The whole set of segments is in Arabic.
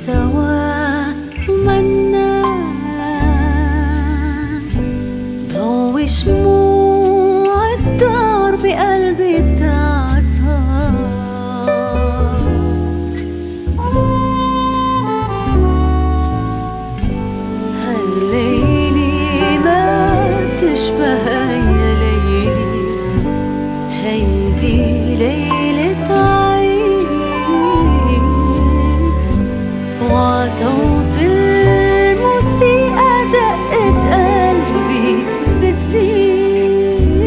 سوا ومنان ضوي شموع الدار بقلبي تعصار هالليلة ما تشبه أي ليلة، هيدي ليلة عيد وصوت الموسيقى دقة قلبي بتزيد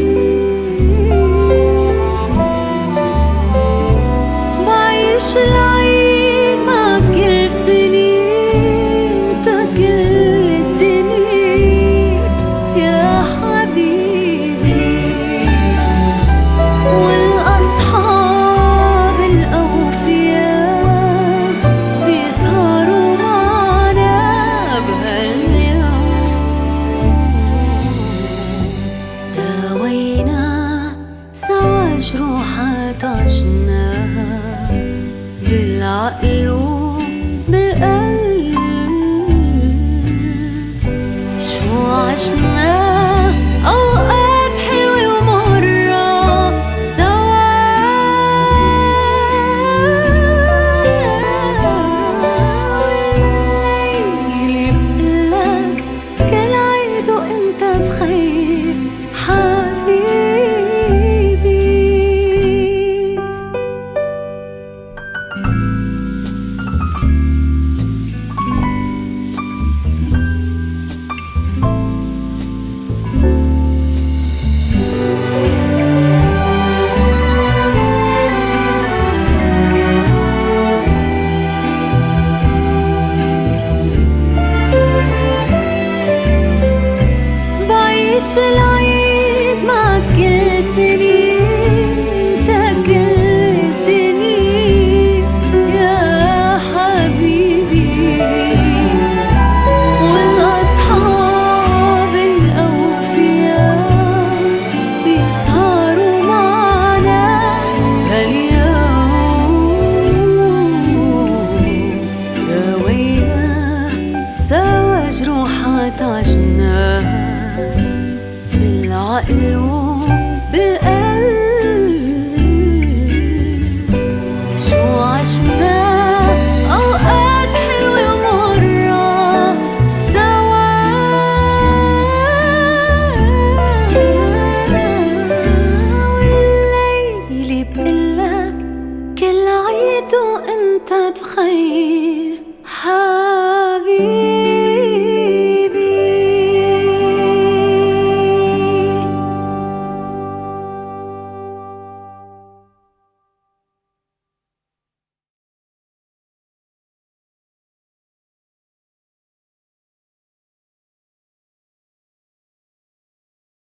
بعيش العيد مع كل سنين تا كل الدنيا يا حبيبي والأصحاب الأوفياء بيسهروا معنا بهاليوم داوينا سوا جروحات عشناها بالعقل وبالقلب